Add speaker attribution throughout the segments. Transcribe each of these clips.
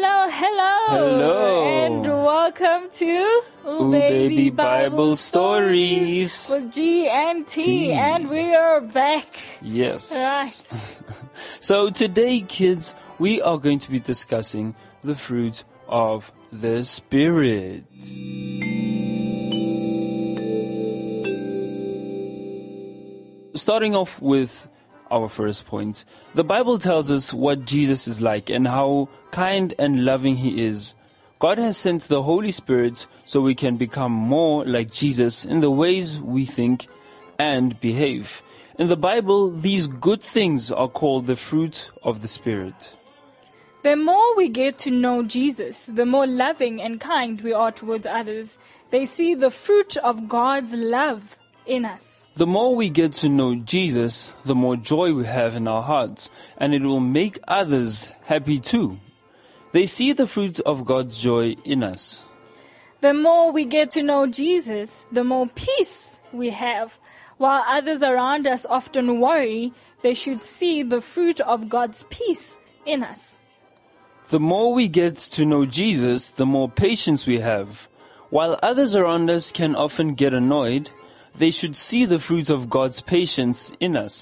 Speaker 1: Hello. And welcome to
Speaker 2: Ooh Baby Bible Stories
Speaker 1: with G and T. And we are back.
Speaker 2: Yes.
Speaker 1: Right.
Speaker 2: So today, kids, we are going to be discussing the fruit of the Spirit. Starting off with our first point, the Bible tells us what Jesus is like and how kind and loving He is. God has sent the Holy Spirit so we can become more like Jesus in the ways we think and behave. In the Bible, these good things are called the fruit of the Spirit.
Speaker 1: The more we get to know Jesus, the more loving and kind we are towards others. They see the fruit of God's love in us.
Speaker 2: The more we get to know Jesus, the more joy we have in our hearts, and it will make others happy too. They see the fruit of God's joy in us.
Speaker 1: The more we get to know Jesus, the more peace we have. While others around us often worry, they should see the fruit of God's peace in us.
Speaker 2: The more we get to know Jesus, the more patience we have. While others around us can often get annoyed, they should see the fruit of God's patience in us.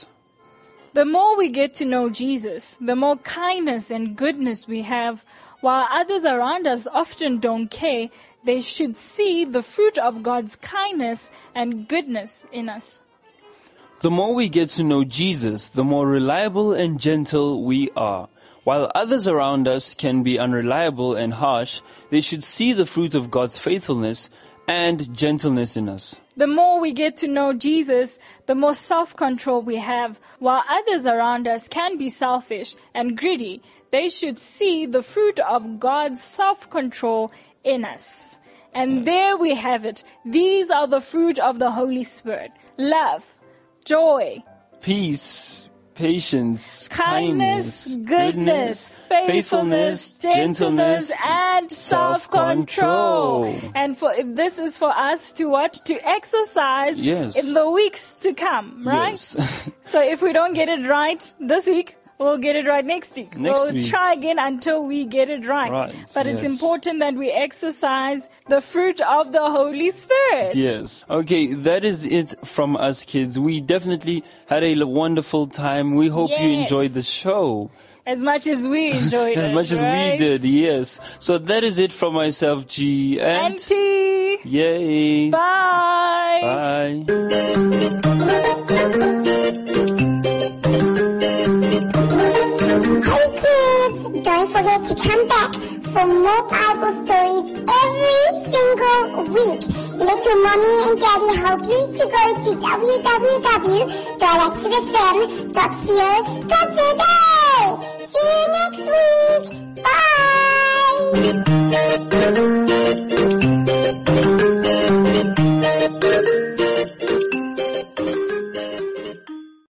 Speaker 1: The more we get to know Jesus, the more kindness and goodness we have. While others around us often don't care, they should see the fruit of God's kindness and goodness in us.
Speaker 2: The more we get to know Jesus, the more reliable and gentle we are. While others around us can be unreliable and harsh, they should see the fruit of God's faithfulness and gentleness in us.
Speaker 1: The more we get to know Jesus, the more self-control we have. While others around us can be selfish and greedy, they should see the fruit of God's self-control in us. And there we have it. These are the fruit of the Holy Spirit. Love, joy,
Speaker 2: peace, patience,
Speaker 1: kindness, goodness, faithfulness, gentleness, and self-control. And this is for us to what? To exercise in the weeks to come, right?
Speaker 2: Yes.
Speaker 1: So if we don't get it right this week, we'll get it right next week. We'll try again until we get it right. But it's important that we exercise the fruit of the Holy Spirit.
Speaker 2: Yes. Okay, that is it from us, kids. We definitely had a wonderful time. We hope you enjoyed the show.
Speaker 1: As much as we enjoyed it.
Speaker 2: As much as we did, yes. So that is it from myself, G and
Speaker 1: T.
Speaker 2: Yay.
Speaker 1: Bye.
Speaker 2: Bye.
Speaker 3: Hey kids, don't forget to come back for more Bible stories every single week. Let your mommy and daddy help you to go to www.directtothefam.co.za. See you next week. Bye.